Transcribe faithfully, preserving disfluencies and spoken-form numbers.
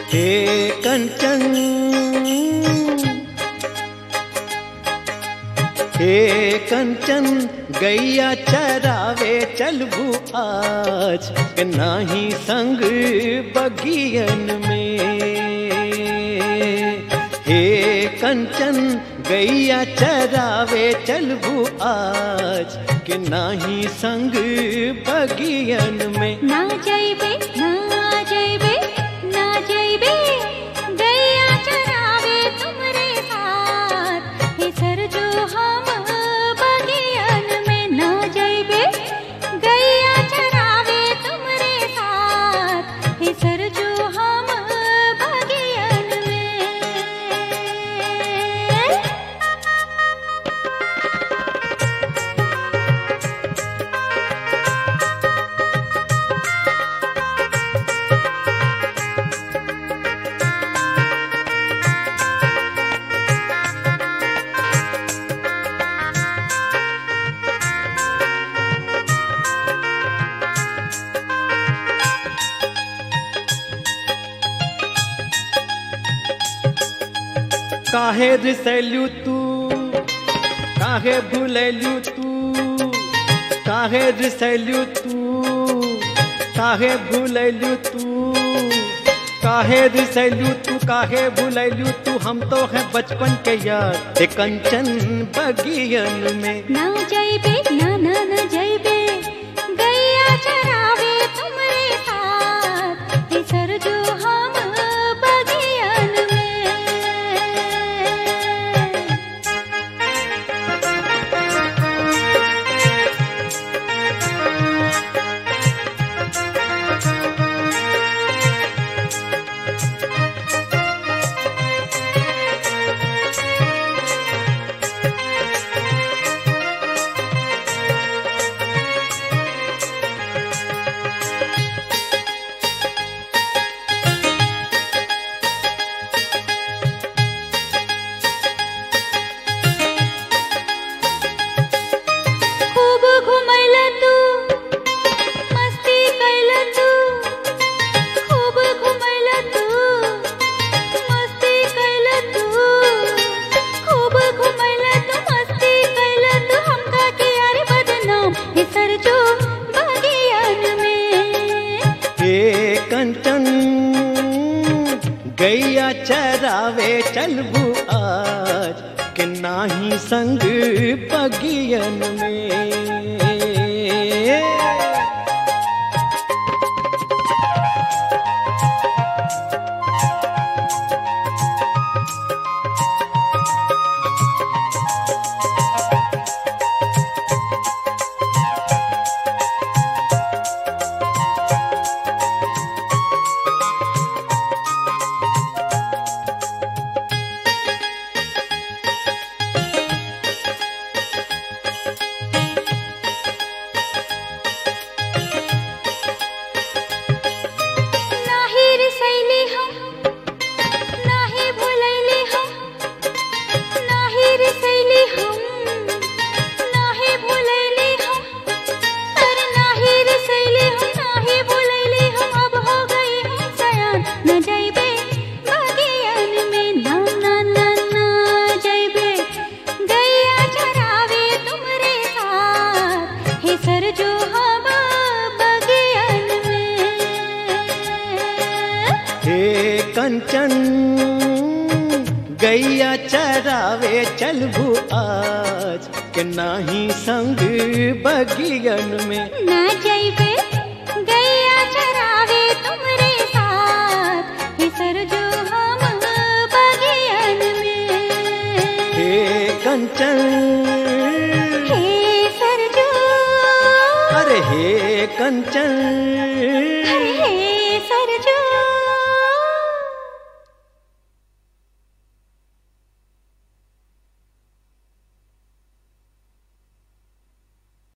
हे कंचन हे कंचन गैया चरावे चलबू आज के नाही संग बगियन में। हे कंचन गैया चरावे चलबू आज के नाही संग बगियन में। ना जइबे ना जइबे ना जइबे गैया चरावे तुमरे साथ हे सरजू हम बगियन में। ना जइबे गैया चरावे तुमरे साथ हे सरजू हम बगियन में। काहे रिसैलू तू काहे भूलैलू तू काहे रिसैलू तू काहे भूलैलू तू काहे रिसैलू तू काहे भूलैलू तू हम तो हैं बचपन के यार हे कंचन बगियन में। ना जइबे ना ना ना जइबे गैया चरावे तुमरे साथ हे सरजू हम बगियन में। कंचन गैया चरावे चलबू आज के नाही संग बगियन में। कंचन गैया चरावे चलबू आज के नाही संग बगियन में। ना जइबे गैया चरावे तुमरे साथ हे सरजू हम बगियन में। हे कंचन हे सरजू अरे हे कंचन अरे हे सरजू।